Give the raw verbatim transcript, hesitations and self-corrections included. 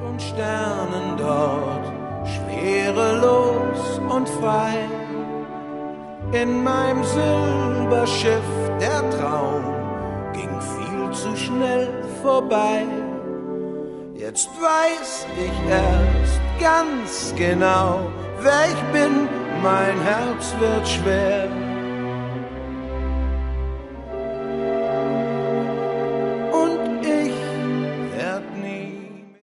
und Sternen dort, schwerelos und frei. In meinem Silberschiff der Traum ging viel zu schnell vorbei. Jetzt weiß ich erst ganz genau, wer ich bin, mein Herz wird schwer.